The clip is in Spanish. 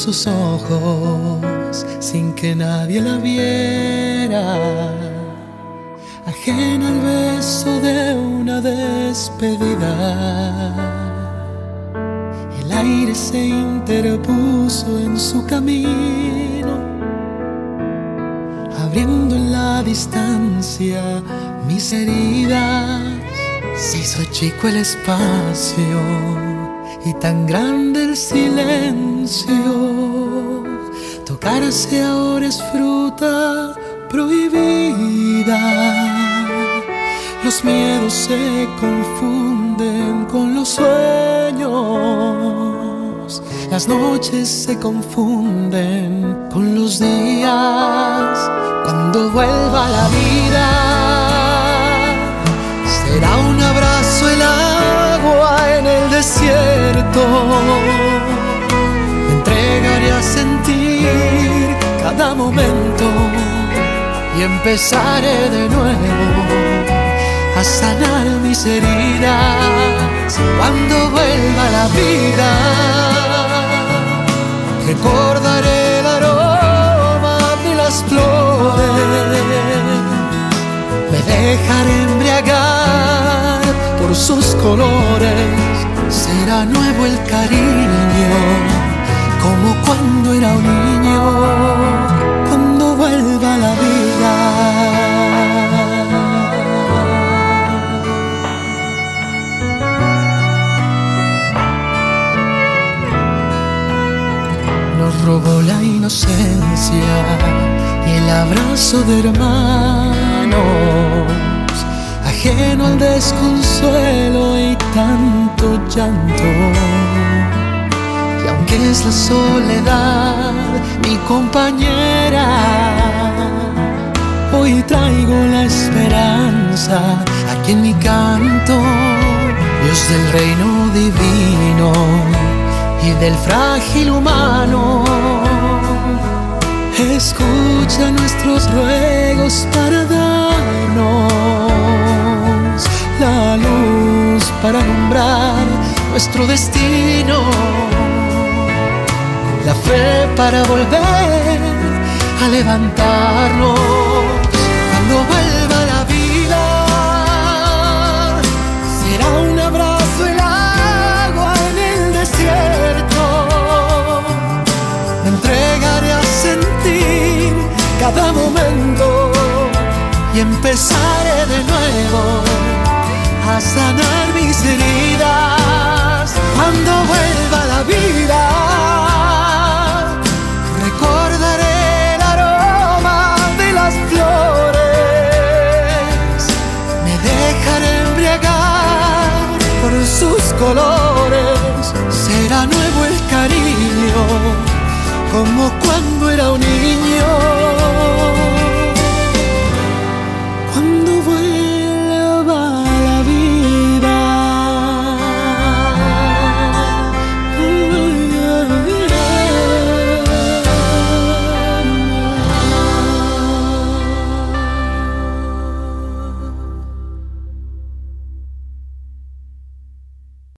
sus ojos sin que nadie la viera, ajena al beso de una despedida. El aire se interpuso en su camino, abriendo en la distancia mis heridas. Se hizo chico el espacio y tan grande el silencio. Tocarse ahora es fruta prohibida. Los miedos se confunden con los sueños. Las noches se confunden con los días. Cuando vuelva la vida, será un abrazo el agua en el desierto. Me entregaré a sentir cada momento y empezaré de nuevo a sanar mis heridas. Cuando vuelva la vida, recordaré el aroma de las flores. Me dejaré embriagar por sus colores. Será nuevo el cariño, como cuando era un niño. Cuando vuelva la vida, nos robó la inocencia y el abrazo de hermanos, ajeno al desconsuelo y tanto llanto. Y aunque es la soledad mi compañera, hoy traigo la esperanza aquí en mi canto. Dios del reino divino y del frágil humano, escucha nuestros ruegos para darnos la luz para alumbrar nuestro destino, la fe para volver a levantarnos. Cuando vuelva la vida, será un abrazo el agua en el desierto. Me entregaré a sentir cada momento y empezaré de nuevo a sanar mis heridas. Cuando vuelva la vida,